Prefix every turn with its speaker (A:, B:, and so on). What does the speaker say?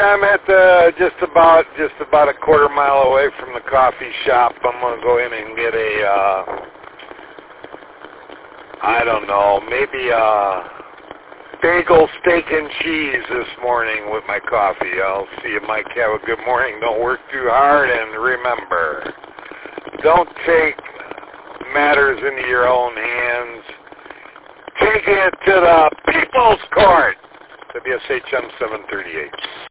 A: I'm at just about a quarter mile away from the coffee shop. I'm gonna go in and get a I don't know, maybe a bagel, steak, and cheese this morning with my coffee. I'll see you, Mike. Have a good morning. Don't work too hard, and remember, don't take matters into your own hands. Take it to the People's Court. WSHM 738.